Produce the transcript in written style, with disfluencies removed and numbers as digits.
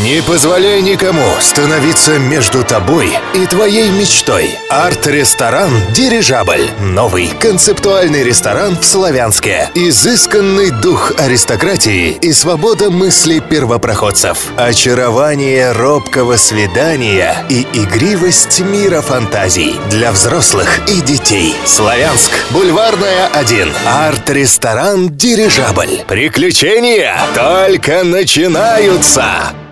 Не позволяй никому становиться между тобой и твоей мечтой. Арт-ресторан «Дирижабль». Новый концептуальный ресторан в Славянске. Изысканный дух аристократии и свобода мысли первопроходцев. Очарование робкого свидания и игривость мира фантазий для взрослых и детей. Славянск. Бульварная 1. Арт-ресторан «Дирижабль». Приключения только начинаются!